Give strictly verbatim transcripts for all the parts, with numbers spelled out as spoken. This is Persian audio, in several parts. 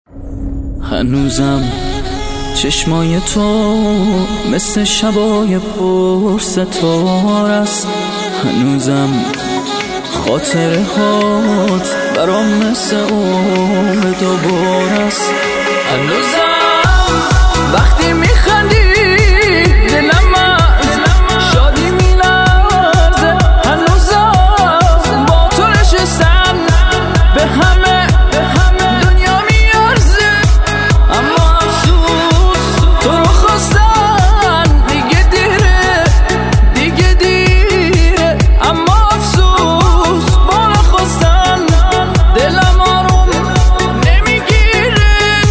هنوزم چشمای تو مثل شبای پر ستاره است. هنوزم خاطره هات برام مثل عمر دوباره است. هنوزم وقتی میخندی دلم از شادی میلرزه. هنوزم با تو نشستم به همه دنیا میارزه، اما افسوس تو رو خواستن دیگه دیره دیگه دیره. اما افسوس با نخواستن دلم آروم نمیگیره.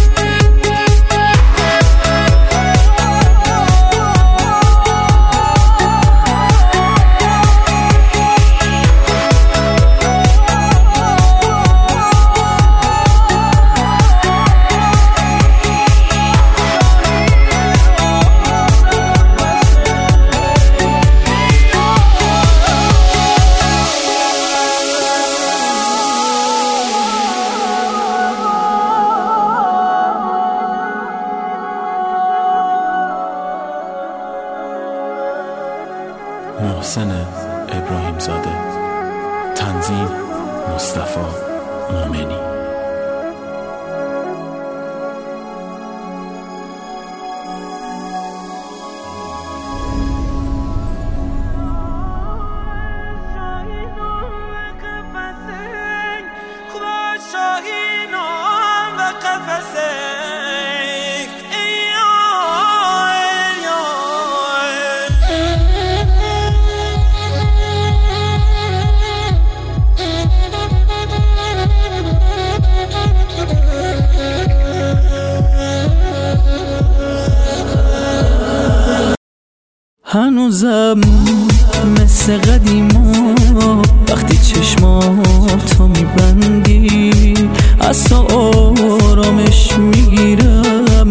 محسن ابراهیم زاده، تنظیم مصطفی مومنی. هنوزم مثل قدیما وقتی چشماتو میبندی از تو آرامش میگیرم.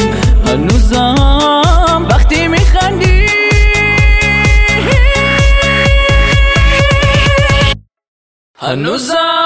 هنوزم وقتی میخندی هنوزم